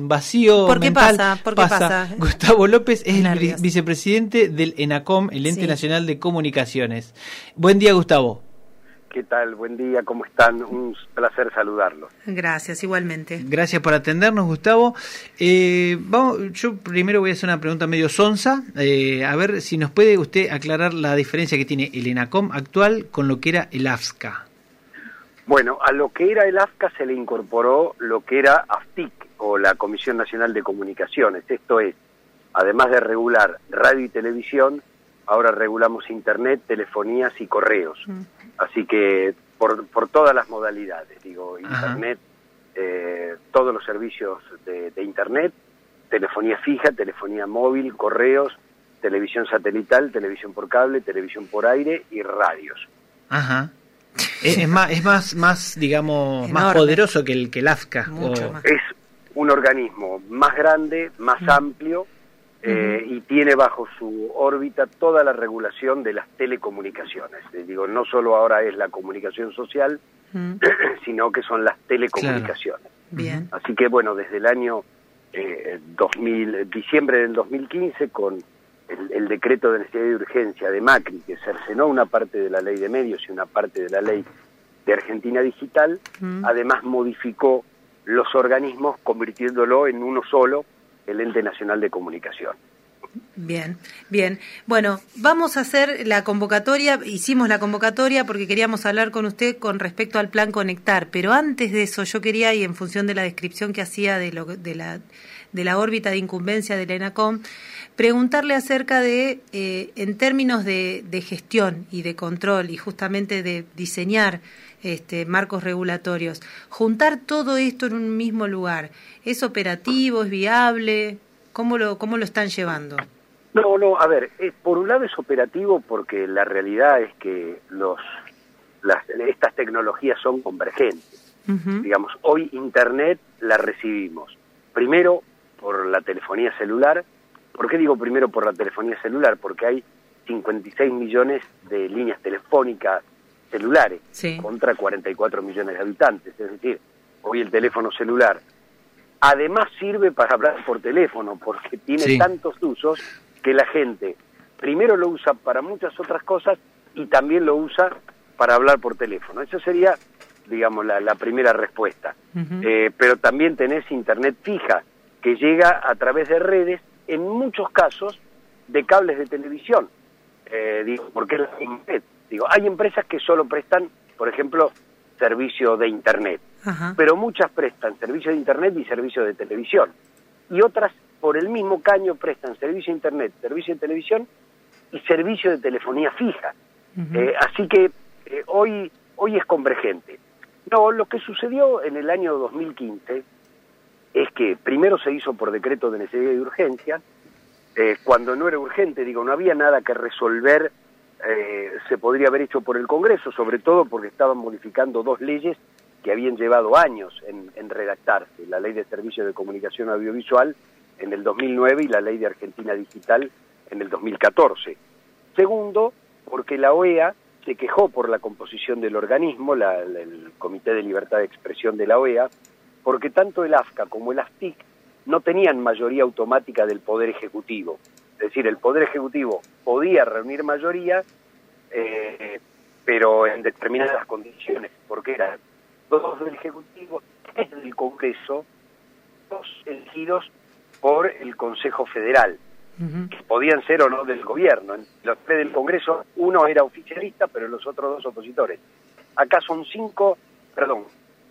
un vacío ¿Por qué mental. pasa? ¿Por qué pasa? Gustavo López es Nervios. el vicepresidente del ENACOM, el Ente Nacional de Comunicaciones. Buen día, Gustavo. ¿Qué tal? Buen día, ¿cómo están? Un placer saludarlos. Gracias, igualmente. Gracias por atendernos, Gustavo. Yo primero voy a hacer una pregunta medio sonsa, a ver si nos puede usted aclarar la diferencia que tiene el ENACOM actual con lo que era el AFSCA. Bueno, a lo que era el AFSCA se le incorporó lo que era AFTIC, o la Comisión Nacional de Comunicaciones. Esto es, además de regular radio y televisión, ahora regulamos internet, telefonías y correos. Así que por todas las modalidades, digo, internet, todos los servicios de internet, telefonía fija, telefonía móvil, correos, televisión satelital, televisión por cable, televisión por aire y radios. Ajá. Es más digamos, enorme, más poderoso que el AFSCA. Mucho más. Es un organismo más grande, más amplio, y tiene bajo su órbita toda la regulación de las telecomunicaciones. Digo, no solo ahora es la comunicación social, sino que son las telecomunicaciones. Claro. Bien. Así que bueno, desde el año diciembre del 2015, con el decreto de necesidad de urgencia de Macri, que cercenó una parte de la ley de medios y una parte de la ley de Argentina Digital, además modificó los organismos convirtiéndolo en uno solo, el Ente Nacional de Comunicación. Bien, bien. Bueno, vamos a hacer la convocatoria, hicimos la convocatoria porque queríamos hablar con usted con respecto al plan Conectar, pero antes de eso yo quería, y en función de la descripción que hacía de la órbita de incumbencia del ENACOM, preguntarle acerca de, en términos de gestión y de control y justamente de diseñar marcos regulatorios, juntar todo esto en un mismo lugar, ¿es operativo, es viable? ¿Cómo lo están llevando? No, a ver, por un lado es operativo porque la realidad es que estas tecnologías son convergentes. Digamos, hoy Internet la recibimos primero por la telefonía celular. ¿Por qué digo primero por la telefonía celular? Porque hay 56 millones de líneas telefónicas celulares contra 44 millones de habitantes. Es decir, hoy el teléfono celular además sirve para hablar por teléfono, porque tiene tantos usos que la gente primero lo usa para muchas otras cosas y también lo usa para hablar por teléfono. Esa sería, digamos, la primera respuesta. Pero también tenés internet fija, que llega a través de redes, en muchos casos, de cables de televisión. Porque es la internet. Hay empresas que solo prestan, por ejemplo, servicio de internet. Pero muchas prestan servicio de internet y servicio de televisión. Y otras, por el mismo caño, prestan servicio de internet, servicio de televisión y servicio de telefonía fija. Así que hoy es convergente. No, lo que sucedió en el año 2015 es que primero se hizo por decreto de necesidad y urgencia, cuando no era urgente, no había nada que resolver, se podría haber hecho por el Congreso, sobre todo porque estaban modificando dos leyes que habían llevado años en redactarse, la Ley de Servicios de Comunicación Audiovisual en el 2009 y la Ley de Argentina Digital en el 2014. Segundo, porque la OEA se quejó por la composición del organismo, el Comité de Libertad de Expresión de la OEA, porque tanto el AFSCA como el AFTIC no tenían mayoría automática del Poder Ejecutivo. Es decir, el Poder Ejecutivo podía reunir mayoría, pero en determinadas condiciones, porque eran dos del Ejecutivo, tres del Congreso, dos elegidos por el Consejo Federal, que podían ser o no del gobierno. Los tres del Congreso, uno era oficialista, pero los otros dos opositores. Acá son cuatro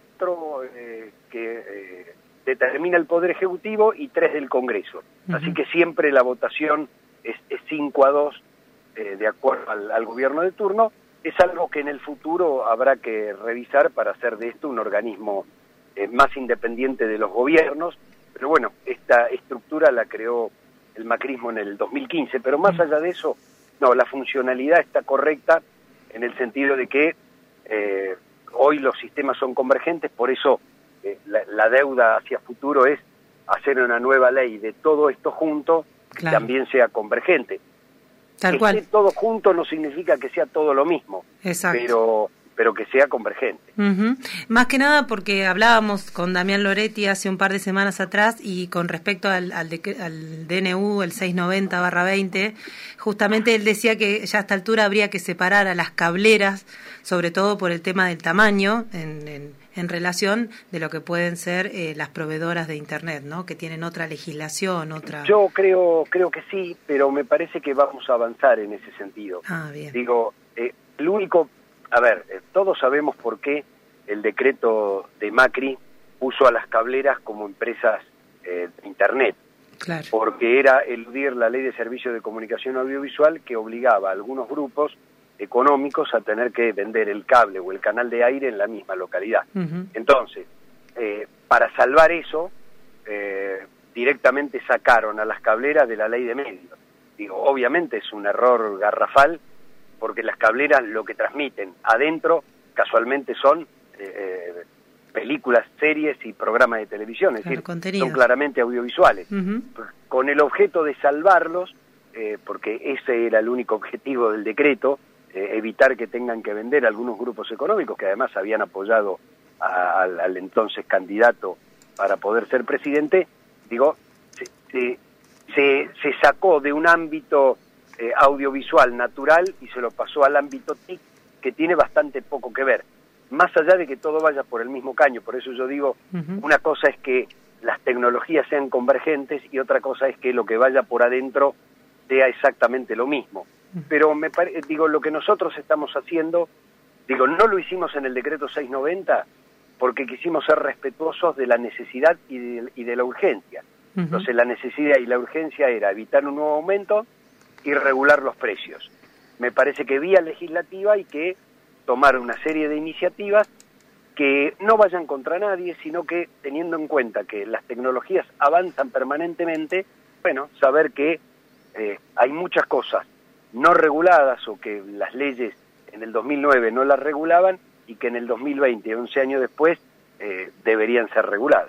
que determina el Poder Ejecutivo y tres del Congreso. Así que siempre la votación es 5-2, de acuerdo al gobierno de turno. Es algo que en el futuro habrá que revisar para hacer de esto un organismo más independiente de los gobiernos. Pero bueno, esta estructura la creó el macrismo en el 2015. Pero más allá de eso, no, la funcionalidad está correcta en el sentido de que hoy los sistemas son convergentes, por eso la deuda hacia futuro es hacer una nueva ley de todo esto junto, que también sea convergente. Tal que cual. esté todo junto no significa que sea todo lo mismo. Exacto. Pero pero que sea convergente. Más que nada porque hablábamos con Damián Loretti hace un par de semanas atrás y con respecto al DNU, el 690/20, justamente él decía que ya a esta altura habría que separar a las cableras, sobre todo por el tema del tamaño, en relación de lo que pueden ser las proveedoras de Internet, ¿no? Que tienen otra legislación, otra... Yo creo que sí, pero me parece que vamos a avanzar en ese sentido. Bien. Digo, el único... A ver, todos sabemos por qué el decreto de Macri puso a las cableras como empresas de Internet. Claro. Porque era eludir la Ley de Servicios de Comunicación Audiovisual que obligaba a algunos grupos económicos a tener que vender el cable o el canal de aire en la misma localidad. Entonces, para salvar eso, directamente sacaron a las cableras de la Ley de Medios. Digo, obviamente es un error garrafal, porque las cableras lo que transmiten adentro casualmente son películas, series y programas de televisión, es decir, son claramente audiovisuales. Con el objeto de salvarlos, porque ese era el único objetivo del decreto, evitar que tengan que vender algunos grupos económicos que además habían apoyado al entonces candidato para poder ser presidente, digo, se sacó de un ámbito audiovisual natural y se lo pasó al ámbito TIC, que tiene bastante poco que ver, más allá de que todo vaya por el mismo caño. Por eso yo digo, una cosa es que las tecnologías sean convergentes y otra cosa es que lo que vaya por adentro sea exactamente lo mismo. Pero digo, lo que nosotros estamos haciendo, digo, no lo hicimos en el decreto 690 porque quisimos ser respetuosos de la necesidad y de la urgencia. Entonces la necesidad y la urgencia era evitar un nuevo aumento y regular los precios. Me parece que vía legislativa hay que tomar una serie de iniciativas que no vayan contra nadie, sino que teniendo en cuenta que las tecnologías avanzan permanentemente, bueno, saber que hay muchas cosas no reguladas o que las leyes en el 2009 no las regulaban y que en el 2020, 11 años después, deberían ser reguladas.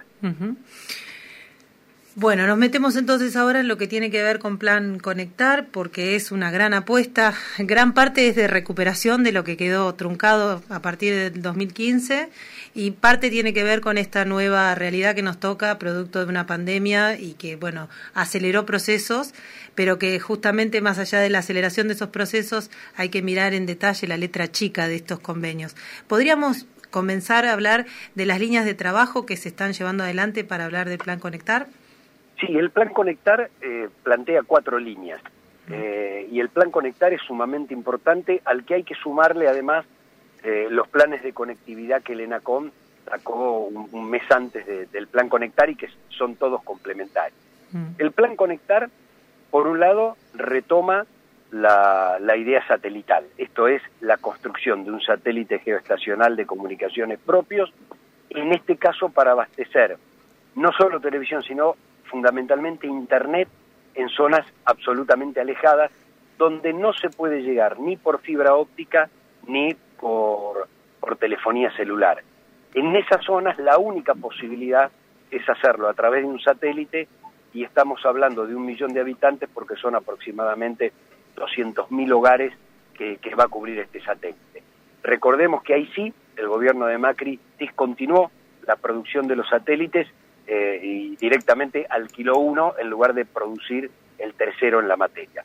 Bueno, nos metemos entonces ahora en lo que tiene que ver con Plan Conectar, porque es una gran apuesta. Gran parte es de recuperación de lo que quedó truncado a partir del 2015 y parte tiene que ver con esta nueva realidad que nos toca, producto de una pandemia y que, bueno, aceleró procesos, pero que justamente más allá de la aceleración de esos procesos hay que mirar en detalle la letra chica de estos convenios. ¿Podríamos comenzar a hablar de las líneas de trabajo que se están llevando adelante para hablar del Plan Conectar? Sí, el Plan Conectar plantea 4 líneas y el Plan Conectar es sumamente importante, al que hay que sumarle además los planes de conectividad que el ENACOM sacó un mes antes del Plan Conectar y que son todos complementarios. El Plan Conectar, por un lado, retoma la idea satelital, esto es la construcción de un satélite geoestacional de comunicaciones propios, en este caso para abastecer no solo televisión, sino fundamentalmente Internet en zonas absolutamente alejadas, donde no se puede llegar ni por fibra óptica ni por telefonía celular. En esas zonas la única posibilidad es hacerlo a través de un satélite y estamos hablando de 1 millón de habitantes porque son aproximadamente 200.000 hogares que va a cubrir este satélite. Recordemos que ahí sí, el gobierno de Macri discontinuó la producción de los satélites y directamente alquiló uno en lugar de producir el tercero en la materia.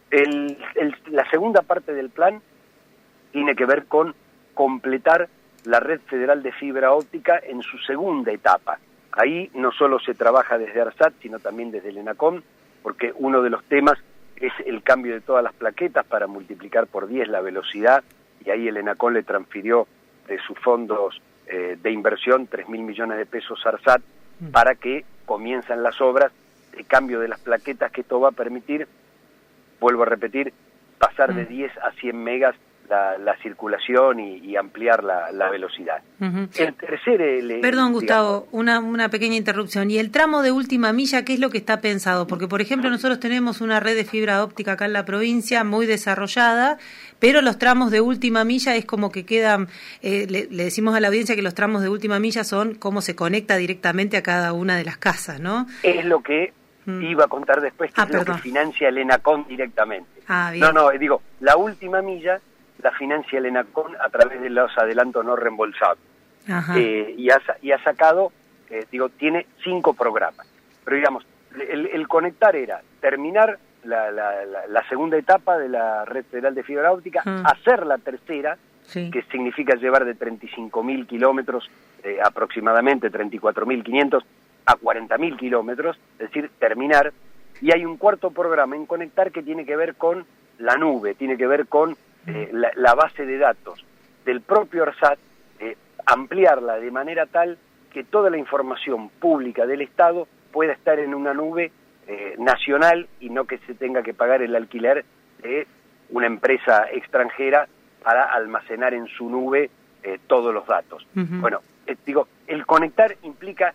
La segunda parte del plan tiene que ver con completar la red federal de fibra óptica en su segunda etapa. Ahí no solo se trabaja desde ARSAT, sino también desde el ENACOM, porque uno de los temas es el cambio de todas las plaquetas para multiplicar por 10 la velocidad, y ahí el ENACOM le transfirió de sus fondos de inversión 3.000 millones de pesos a ARSAT para que comiencen las obras de cambio de las plaquetas, que esto va a permitir, vuelvo a repetir, pasar de 10 a 100 megas la circulación y ampliar la velocidad. El tercer... Perdón, Gustavo, una pequeña interrupción. ¿Y el tramo de última milla, qué es lo que está pensado? Porque, por ejemplo, nosotros tenemos una red de fibra óptica acá en la provincia muy desarrollada, pero los tramos de última milla es como que quedan... le decimos a la audiencia que los tramos de última milla son cómo se conecta directamente a cada una de las casas, ¿no? Es lo que iba a contar después, que es lo que financia el ENACOM directamente. Bien. Digo, la última milla la financia el ENACOM a través de los adelantos no reembolsables. Y ha sacado, tiene 5 programas. Pero digamos, el conectar era terminar la segunda etapa de la red federal de fibra óptica, hacer la tercera, que significa llevar de 35.000 kilómetros, aproximadamente 34.500 a 40.000 kilómetros, es decir, terminar. Y hay un cuarto programa en conectar que tiene que ver con la nube, tiene que ver con la base de datos del propio ARSAT, ampliarla de manera tal que toda la información pública del Estado pueda estar en una nube nacional y no que se tenga que pagar el alquiler de una empresa extranjera para almacenar en su nube todos los datos. Bueno, el conectar implica,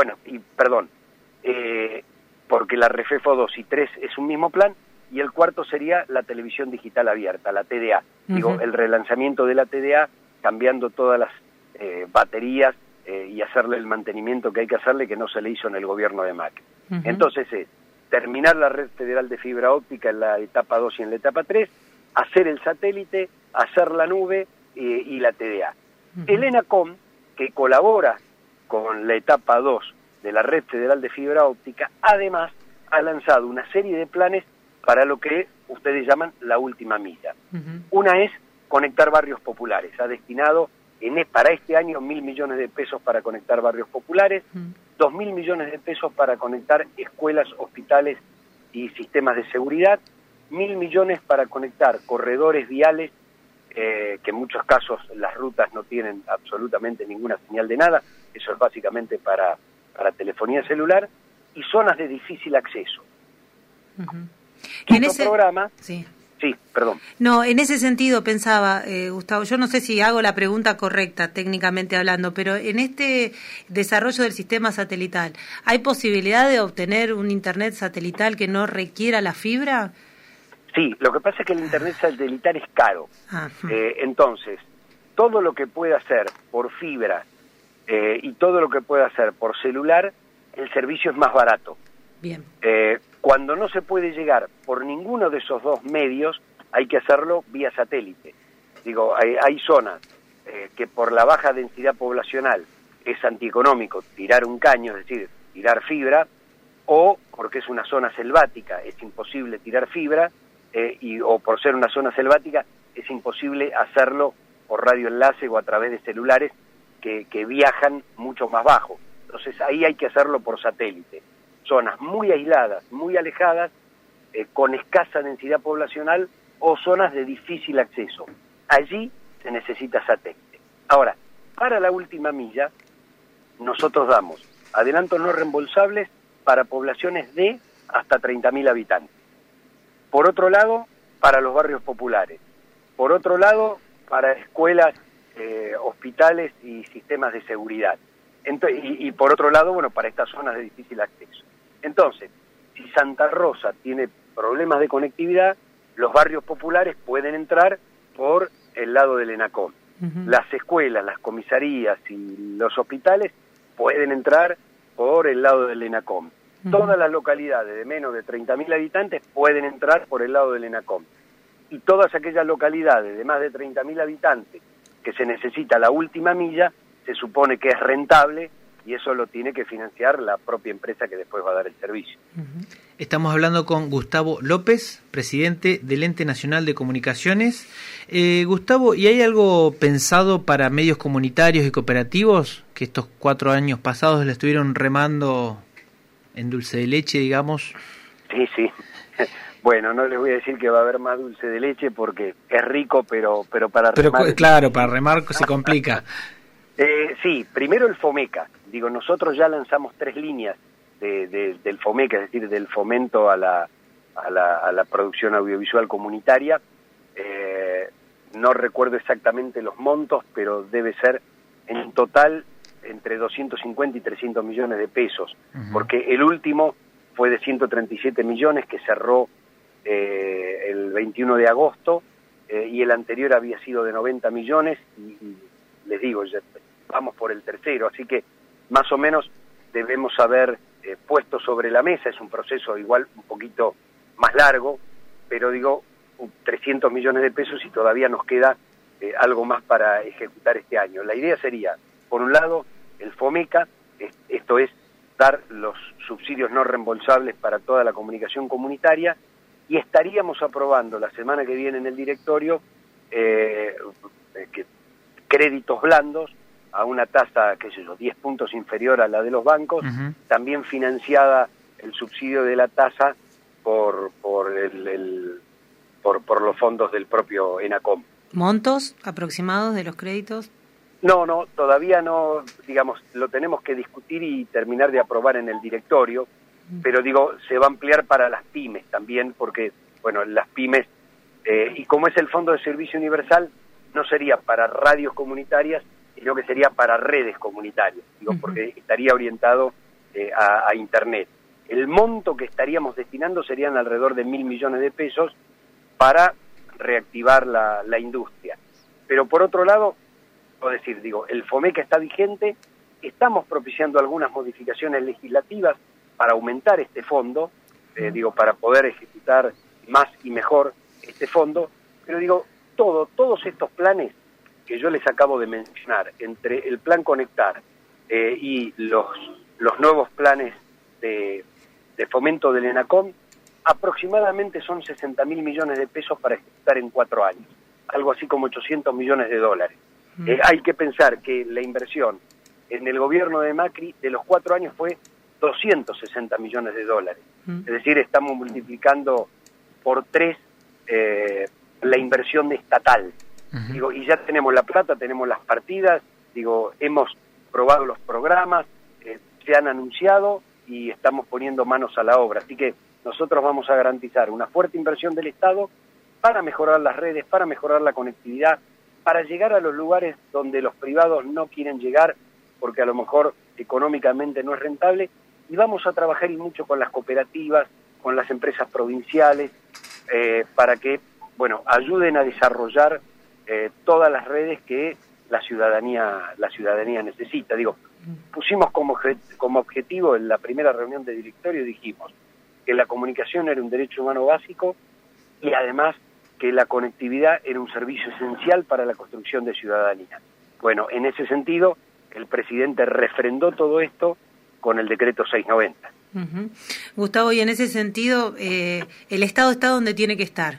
porque la Refefo 2 y 3 es un mismo plan, y el cuarto sería la televisión digital abierta, la TDA. El relanzamiento de la TDA, cambiando todas las baterías y hacerle el mantenimiento que hay que hacerle, que no se le hizo en el gobierno de Macri. Entonces es terminar la red federal de fibra óptica en la etapa 2 y en la etapa 3, hacer el satélite, hacer la nube y la TDA. El ENACOM, que colabora con la etapa 2 de la red federal de fibra óptica, además ha lanzado una serie de planes para lo que ustedes llaman la última milla. Una es conectar barrios populares. Ha destinado para este año 1.000 millones de pesos para conectar barrios populares, 2.000 millones de pesos para conectar escuelas, hospitales y sistemas de seguridad, 1.000 millones para conectar corredores viales, que en muchos casos las rutas no tienen absolutamente ninguna señal de nada, eso es básicamente para telefonía celular, y zonas de difícil acceso. En ese programa... Sí, perdón. No, en ese sentido pensaba, Gustavo, yo no sé si hago la pregunta correcta técnicamente hablando, pero en este desarrollo del sistema satelital, ¿hay posibilidad de obtener un Internet satelital que no requiera la fibra? Sí, lo que pasa es que el Internet satelital es caro. Entonces, todo lo que pueda hacer por fibra y todo lo que pueda hacer por celular, el servicio es más barato. Bien. Cuando no se puede llegar por ninguno de esos dos medios, hay que hacerlo vía satélite. Hay zonas que por la baja densidad poblacional es antieconómico tirar un caño, es decir, tirar fibra, o porque es una zona selvática, es imposible tirar fibra, o por ser una zona selvática, es imposible hacerlo por radioenlace o a través de celulares que viajan mucho más bajo. Entonces ahí hay que hacerlo por satélite. Zonas muy aisladas, muy alejadas, con escasa densidad poblacional o zonas de difícil acceso. Allí se necesita satélite. Ahora, para la última milla, nosotros damos adelantos no reembolsables para poblaciones de hasta 30.000 habitantes. Por otro lado, para los barrios populares. Por otro lado, para escuelas, hospitales y sistemas de seguridad. Y por otro lado, para estas zonas de difícil acceso. Entonces, si Santa Rosa tiene problemas de conectividad, los barrios populares pueden entrar por el lado del ENACOM. Las escuelas, las comisarías y los hospitales pueden entrar por el lado del ENACOM. Todas las localidades de menos de 30.000 habitantes pueden entrar por el lado del ENACOM. Y todas aquellas localidades de más de 30.000 habitantes que se necesita la última milla, se supone que es rentable, y eso lo tiene que financiar la propia empresa que después va a dar el servicio. Estamos hablando con Gustavo López, presidente del Ente Nacional de Comunicaciones. Gustavo, ¿y hay algo pensado para medios comunitarios y cooperativos que estos 4 años pasados le estuvieron remando en dulce de leche, digamos? Sí. Bueno, no les voy a decir que va a haber más dulce de leche porque es rico, pero para remar... Claro, para remar se complica. Sí, primero el FOMECA. Nosotros ya lanzamos 3 líneas del FOMECA, es decir, del fomento a la producción audiovisual comunitaria. No recuerdo exactamente los montos, pero debe ser en total entre 250 y 300 millones de pesos, porque el último fue de 137 millones que cerró el 21 de agosto, y el anterior había sido de 90 millones, y les digo, ya vamos por el tercero, así que más o menos debemos haber puesto sobre la mesa. Es un proceso igual un poquito más largo, pero 300 millones de pesos y todavía nos queda algo más para ejecutar este año. La idea sería, por un lado, el FOMECA, esto es dar los subsidios no reembolsables para toda la comunicación comunitaria, y estaríamos aprobando la semana que viene en el directorio créditos blandos a una tasa, 10 puntos inferior a la de los bancos, también financiada el subsidio de la tasa por los fondos del propio ENACOM. ¿Montos aproximados de los créditos? No, todavía no, digamos, lo tenemos que discutir y terminar de aprobar en el directorio, pero se va a ampliar para las pymes también, porque, bueno, las pymes, y como es el Fondo de Servicio Universal, no sería para radios comunitarias, sino que sería para redes comunitarias, porque estaría orientado a Internet. El monto que estaríamos destinando serían alrededor de 1.000 millones de pesos para reactivar la industria. Pero por otro lado, el FOMECA está vigente, estamos propiciando algunas modificaciones legislativas para aumentar este fondo, para poder ejecutar más y mejor este fondo, pero todos estos planes que yo les acabo de mencionar, entre el Plan Conectar y los nuevos planes de fomento del ENACOM, aproximadamente son 60.000 millones de pesos para ejecutar en 4 años, algo así como 800 millones de dólares. Hay que pensar que la inversión en el gobierno de Macri de los 4 años fue 260 millones de dólares. Es decir, estamos multiplicando por 3 la inversión estatal. Y ya tenemos la plata, tenemos las partidas, hemos probado los programas, se han anunciado y estamos poniendo manos a la obra. Así que nosotros vamos a garantizar una fuerte inversión del Estado para mejorar las redes, para mejorar la conectividad, para llegar a los lugares donde los privados no quieren llegar porque a lo mejor económicamente no es rentable, y vamos a trabajar y mucho con las cooperativas, con las empresas provinciales, para que, ayuden a desarrollar todas las redes que la ciudadanía necesita. Pusimos como objetivo en la primera reunión de directorio, dijimos que la comunicación era un derecho humano básico y además que la conectividad era un servicio esencial para la construcción de ciudadanía. Bueno, en ese sentido, el presidente refrendó todo esto con el decreto 690. Gustavo, y en ese sentido, el Estado está donde tiene que estar,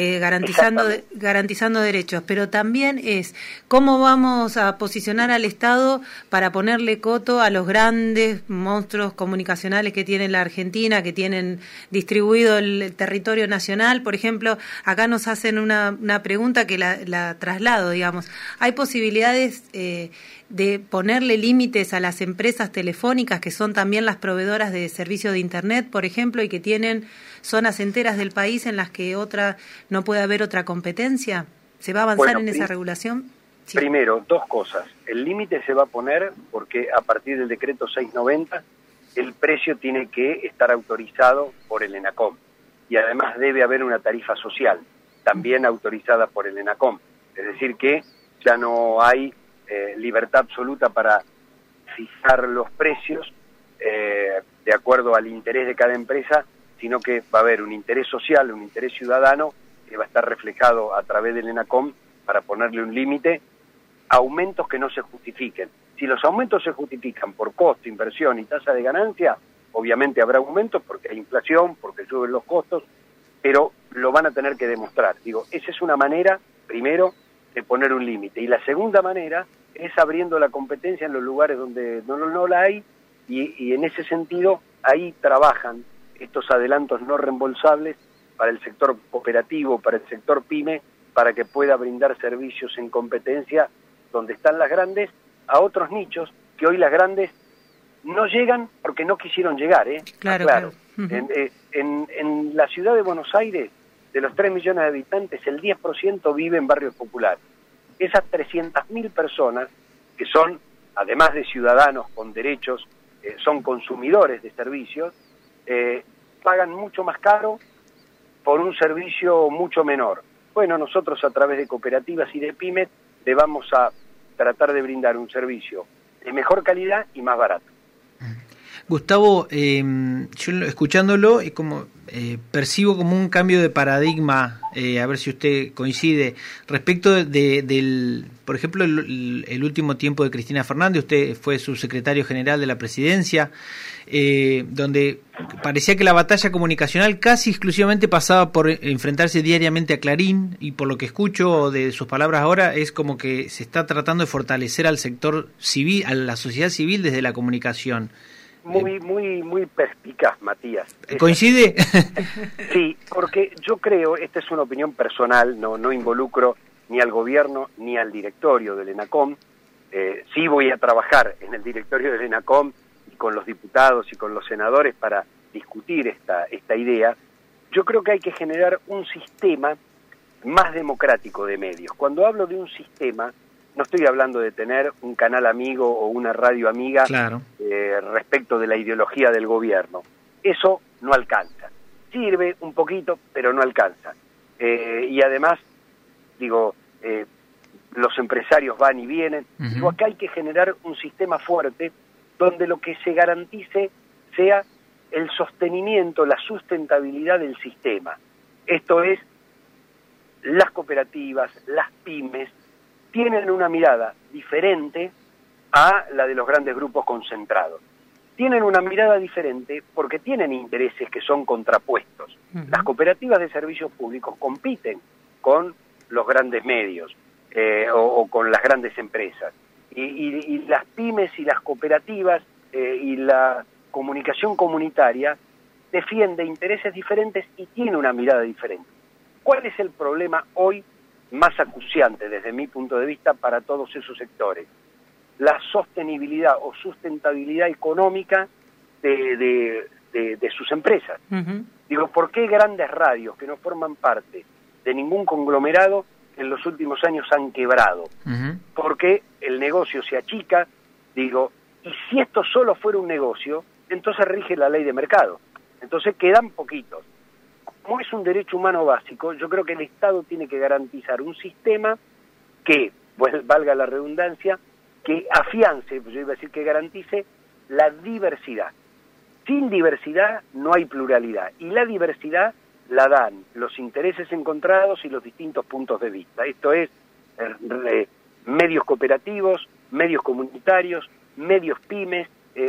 garantizando derechos, pero también es cómo vamos a posicionar al Estado para ponerle coto a los grandes monstruos comunicacionales que tiene la Argentina, que tienen distribuido el territorio nacional. Por ejemplo, acá nos hacen una pregunta que la traslado, ¿hay posibilidades de ponerle límites a las empresas telefónicas que son también las proveedoras de servicios de Internet, por ejemplo, y que tienen zonas enteras del país en las que no puede haber otra competencia? ¿Se va a avanzar en esa regulación? Sí. Primero, 2 cosas. El límite se va a poner porque a partir del decreto 690 el precio tiene que estar autorizado por el ENACOM y además debe haber una tarifa social también autorizada por el ENACOM. Es decir que ya no hay libertad absoluta para fijar los precios de acuerdo al interés de cada empresa, sino que va a haber un interés social, un interés ciudadano que va a estar reflejado a través del ENACOM para ponerle un límite a aumentos que no se justifiquen. Si los aumentos se justifican por costo, inversión y tasa de ganancia, obviamente habrá aumentos porque hay inflación, porque suben los costos, pero lo van a tener que demostrar. Esa es una manera, primero, de poner un límite. Y la segunda manera es abriendo la competencia en los lugares donde no la hay, y en ese sentido ahí trabajan estos adelantos no reembolsables para el sector cooperativo, para el sector pyme, para que pueda brindar servicios en competencia donde están las grandes a otros nichos que hoy las grandes no llegan porque no quisieron llegar. Claro. En la ciudad de Buenos Aires, de los 3 millones de habitantes, el 10% vive en barrios populares. Esas 300.000 personas, que son, además de ciudadanos con derechos, son consumidores de servicios, pagan mucho más caro por un servicio mucho menor. Bueno, nosotros a través de cooperativas y de pymes le vamos a tratar de brindar un servicio de mejor calidad y más barato. Gustavo, yo escuchándolo es como percibo como un cambio de paradigma, a ver si usted coincide, respecto del, por ejemplo, el último tiempo de Cristina Fernández. Usted fue subsecretario general de la Presidencia, donde parecía que la batalla comunicacional casi exclusivamente pasaba por enfrentarse diariamente a Clarín, y por lo que escucho de sus palabras ahora es como que se está tratando de fortalecer al sector civil, a la sociedad civil desde la comunicación. Muy perspicaz, Matías. ¿Coincide? Sí, porque yo creo, esta es una opinión personal, no involucro ni al gobierno ni al directorio del ENACOM. Sí voy a trabajar en el directorio del ENACOM y con los diputados y con los senadores para discutir esta idea. Yo creo que hay que generar un sistema más democrático de medios. Cuando hablo de un sistema, no estoy hablando de tener un canal amigo o una radio amiga, claro, respecto de la ideología del gobierno. Eso no alcanza. Sirve un poquito, pero no alcanza. Y además, los empresarios van y vienen. Uh-huh. Acá hay que generar un sistema fuerte donde lo que se garantice sea el sostenimiento, la sustentabilidad del sistema. Esto es, las cooperativas, las pymes, tienen una mirada diferente a la de los grandes grupos concentrados. Tienen una mirada diferente porque tienen intereses que son contrapuestos. Uh-huh. Las cooperativas de servicios públicos compiten con los grandes medios o con las grandes empresas. Y las pymes y las cooperativas y la comunicación comunitaria defiende intereses diferentes y tiene una mirada diferente. ¿Cuál es el problema hoy más acuciante desde mi punto de vista para todos esos sectores? La sostenibilidad o sustentabilidad económica de sus empresas. Uh-huh. ¿Por qué grandes radios que no forman parte de ningún conglomerado en los últimos años han quebrado? Uh-huh. Porque el negocio se achica, y si esto solo fuera un negocio, entonces rige la ley de mercado. Entonces quedan poquitos. Como es un derecho humano básico, yo creo que el Estado tiene que garantizar un sistema que, valga la redundancia, que afiance, yo iba a decir que garantice la diversidad. Sin diversidad no hay pluralidad, y la diversidad la dan los intereses encontrados y los distintos puntos de vista. Esto es medios cooperativos, medios comunitarios, medios pymes,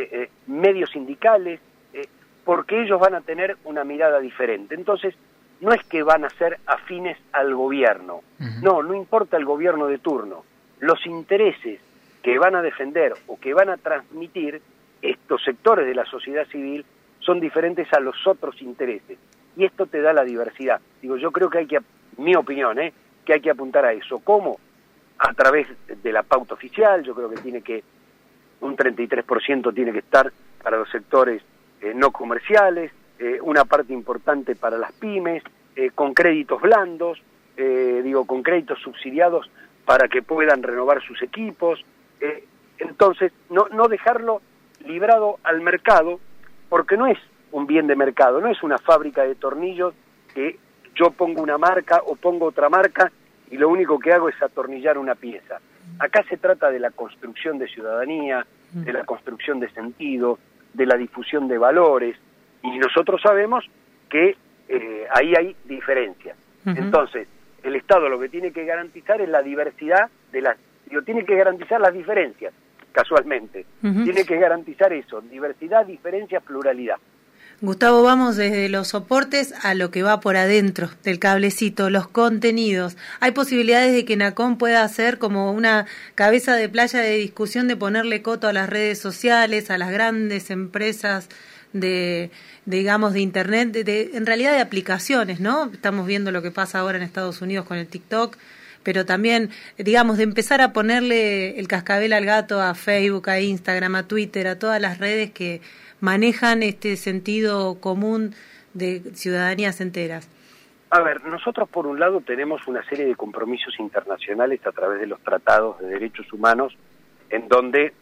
medios sindicales, porque ellos van a tener una mirada diferente. Entonces, no es que van a ser afines al gobierno. Uh-huh. No importa el gobierno de turno. Los intereses que van a defender o que van a transmitir estos sectores de la sociedad civil son diferentes a los otros intereses. Y esto te da la diversidad. Yo creo que mi opinión, que hay que apuntar a eso. ¿Cómo? A través de la pauta oficial. Yo creo que un 33% tiene que estar para los sectores no comerciales, una parte importante para las pymes, con créditos blandos, con créditos subsidiados para que puedan renovar sus equipos. Entonces, no dejarlo librado al mercado, porque no es un bien de mercado, no es una fábrica de tornillos que yo pongo una marca o pongo otra marca y lo único que hago es atornillar una pieza. Acá se trata de la construcción de ciudadanía, de la construcción de sentido, de la difusión de valores, y nosotros sabemos que ahí hay diferencias. Uh-huh. Entonces, el Estado lo que tiene que garantizar es la diversidad tiene que garantizar las diferencias, casualmente. Uh-huh. Tiene que garantizar eso, diversidad, diferencia, pluralidad. Gustavo, vamos desde los soportes a lo que va por adentro del cablecito, los contenidos. ¿Hay posibilidades de que ENACOM pueda hacer como una cabeza de playa de discusión, de ponerle coto a las redes sociales, a las grandes empresas de Internet, en realidad de aplicaciones, ¿no? Estamos viendo lo que pasa ahora en Estados Unidos con el TikTok, pero también, de empezar a ponerle el cascabel al gato a Facebook, a Instagram, a Twitter, a todas las redes que manejan este sentido común de ciudadanías enteras. A ver, nosotros por un lado tenemos una serie de compromisos internacionales a través de los tratados de derechos humanos, en donde,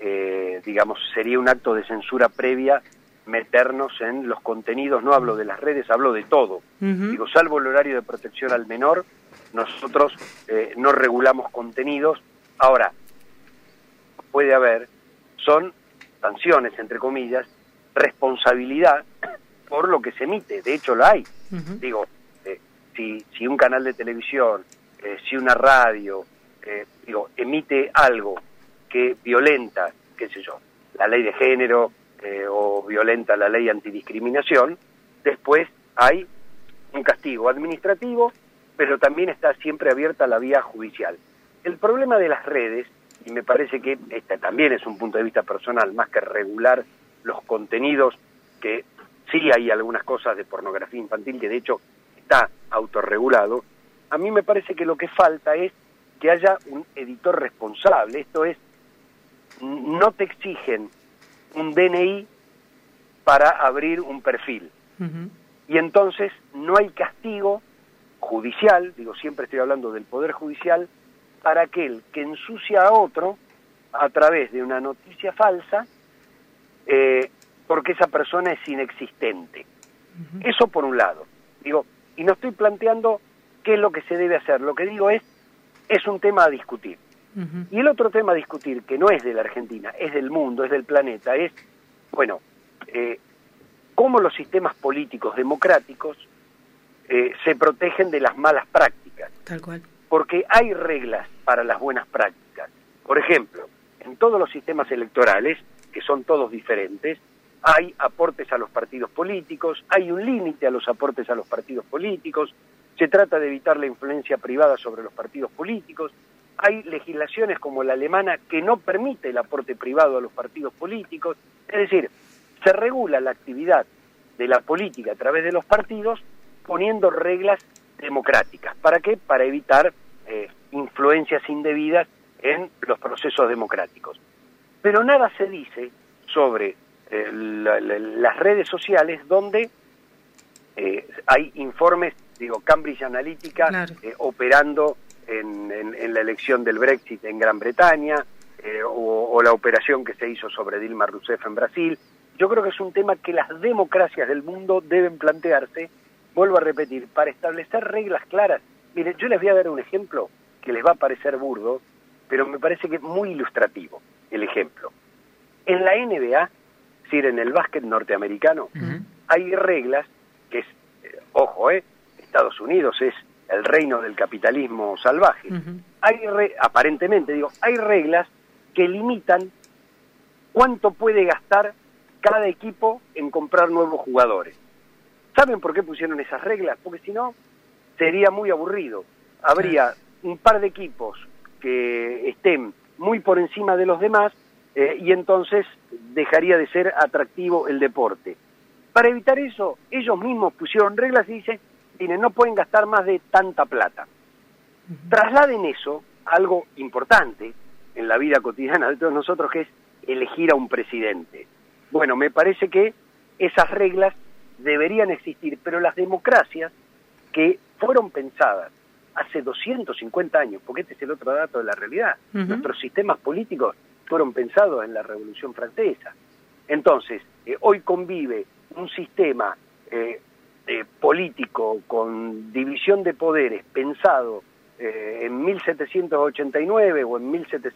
sería un acto de censura previa meternos en los contenidos. No hablo de las redes, hablo de todo. Uh-huh. Salvo el horario de protección al menor, nosotros no regulamos contenidos. Ahora, puede haber, son sanciones, entre comillas, responsabilidad por lo que se emite. De hecho la hay. Digo, si un canal de televisión, si una radio, emite algo que violenta, qué sé yo, la ley de género o violenta la ley antidiscriminación, después hay un castigo administrativo, pero también está siempre abierta la vía judicial. El problema de las redes, y me parece que este también es un punto de vista personal, más que regular los contenidos, que sí hay algunas cosas de pornografía infantil que de hecho está autorregulado, a mí me parece que lo que falta es que haya un editor responsable. Esto es, no te exigen un DNI para abrir un perfil. Y entonces no hay castigo judicial, digo, siempre estoy hablando del Poder Judicial, para aquel que ensucia a otro a través de una noticia falsa, porque esa persona es inexistente. Eso por un lado. Digo, y no estoy planteando qué es lo que se debe hacer, lo que digo es un tema a discutir. Y el otro tema a discutir, que no es de la Argentina, es del mundo, es del planeta, es, bueno, cómo los sistemas políticos democráticos se protegen de las malas prácticas. Tal cual. Porque hay reglas para las buenas prácticas. Por ejemplo, en todos los sistemas electorales, que son todos diferentes, hay aportes a los partidos políticos, hay un límite a los aportes a los partidos políticos, se trata de evitar la influencia privada sobre los partidos políticos, hay legislaciones como la alemana que no permite el aporte privado a los partidos políticos, es decir, se regula la actividad de la política a través de los partidos poniendo reglas democráticas. ¿Para qué? Para evitar influencias indebidas en los procesos democráticos. Pero nada se dice sobre las redes sociales donde hay informes, digo, Cambridge Analytica, claro, operando en la elección del Brexit en Gran Bretaña, o la operación que se hizo sobre Dilma Rousseff en Brasil. Yo creo que es un tema que las democracias del mundo deben plantearse, vuelvo a repetir, para establecer reglas claras. Miren, yo les voy a dar un ejemplo que les va a parecer burdo, pero me parece que es muy ilustrativo el ejemplo. En la NBA, es decir, en el básquet norteamericano, hay reglas que es, Estados Unidos es el reino del capitalismo salvaje. Aparentemente, digo, hay reglas que limitan cuánto puede gastar cada equipo en comprar nuevos jugadores. ¿Saben por qué pusieron esas reglas? Porque si no, sería muy aburrido. Habría un par de equipos que estén muy por encima de los demás, y entonces dejaría de ser atractivo el deporte. Para evitar eso, ellos mismos pusieron reglas y dicen, miren, no pueden gastar más de tanta plata. Trasladen eso a algo importante en la vida cotidiana de todos nosotros, que es elegir a un presidente. Bueno, me parece que esas reglas deberían existir, pero las democracias que fueron pensadas hace 250 años, porque este es el otro dato de la realidad, nuestros sistemas políticos fueron pensados en la Revolución Francesa. Entonces, hoy convive un sistema político con división de poderes pensado en 1789 o en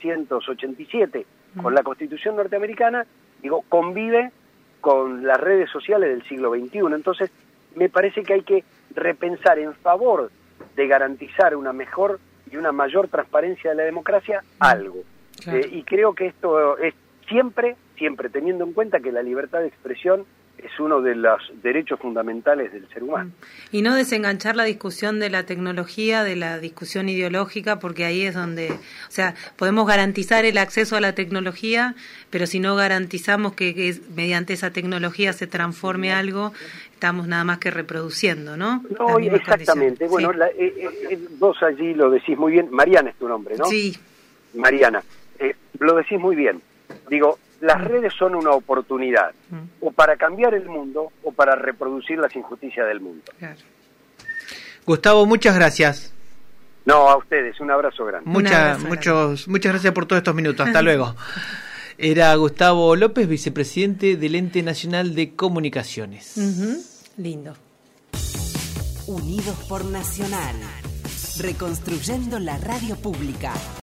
1787 con la Constitución norteamericana, digo, convive con las redes sociales del siglo XXI. Entonces, me parece que hay que repensar en favor de garantizar una mejor y una mayor transparencia de la democracia algo. Claro. Y creo que esto es siempre teniendo en cuenta que la libertad de expresión es uno de los derechos fundamentales del ser humano. Y no desenganchar la discusión de la tecnología, de la discusión ideológica, porque ahí es donde, o sea, podemos garantizar el acceso a la tecnología, pero si no garantizamos que mediante esa tecnología se transforme algo, estamos nada más que reproduciendo, ¿no? No, exactamente. Bueno, sí. Vos allí lo decís muy bien. Mariana es tu nombre, ¿no? Sí. Mariana, lo decís muy bien. Digo, las redes son una oportunidad, o para cambiar el mundo, o para reproducir las injusticias del mundo. Claro. Gustavo, muchas gracias. No, a ustedes, un abrazo grande. Muchas gracias por todos estos minutos. Hasta luego. Era Gustavo López, vicepresidente del Ente Nacional de Comunicaciones. Lindo. Unidos por Nacional. Reconstruyendo la radio pública.